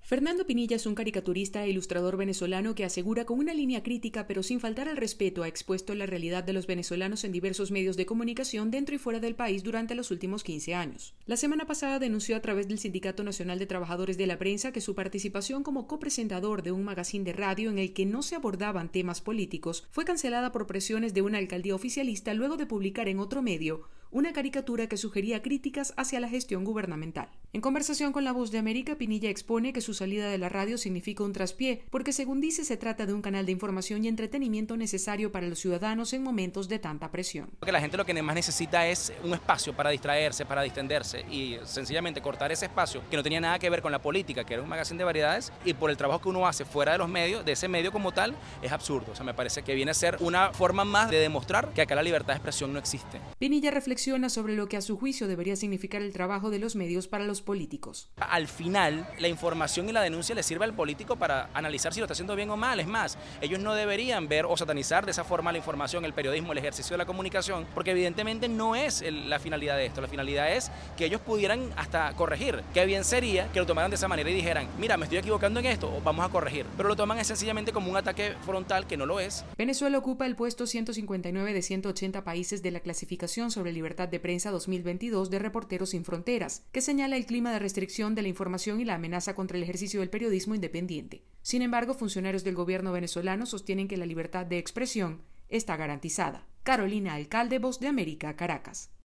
Fernando Pinilla es un caricaturista e ilustrador venezolano que asegura con una línea crítica pero sin faltar al respeto ha expuesto la realidad de los venezolanos en diversos medios de comunicación dentro y fuera del país durante los últimos 15 años. La semana pasada denunció a través del Sindicato Nacional de Trabajadores de la Prensa que su participación como copresentador de un magazín de radio en el que no se abordaban temas políticos fue cancelada por presiones de una alcaldía oficialista luego de publicar en otro medio una caricatura que sugería críticas hacia la gestión gubernamental. En conversación con La Voz de América, Pinilla expone que su salida de la radio significa un traspié, porque según dice se trata de un canal de información y entretenimiento necesario para los ciudadanos en momentos de tanta presión. Porque la gente lo que más necesita es un espacio para distraerse, para distenderse y sencillamente cortar ese espacio que no tenía nada que ver con la política, que era un magazine de variedades, y por el trabajo que uno hace fuera de los medios, de ese medio como tal, es absurdo. O sea, me parece que viene a ser una forma más de demostrar que acá la libertad de expresión no existe. Pinilla reflexiona sobre lo que a su juicio debería significar el trabajo de los medios para los políticos. Al final, la información y la denuncia le sirve al político para analizar si lo está haciendo bien o mal. Es más, ellos no deberían ver o satanizar de esa forma la información, el periodismo, el ejercicio de la comunicación, porque evidentemente no es la finalidad de esto. La finalidad es que ellos pudieran hasta corregir. Qué bien sería que lo tomaran de esa manera y dijeran, mira, me estoy equivocando en esto, o vamos a corregir. Pero lo toman sencillamente como un ataque frontal que no lo es. Venezuela ocupa el puesto 159 de 180 países de la clasificación sobre libertad de prensa 2022 de Reporteros Sin Fronteras, que señala el clima de restricción de la información y la amenaza contra el ejercicio del periodismo independiente. Sin embargo, funcionarios del gobierno venezolano sostienen que la libertad de expresión está garantizada. Carolina Alcalde, Voz de América, Caracas.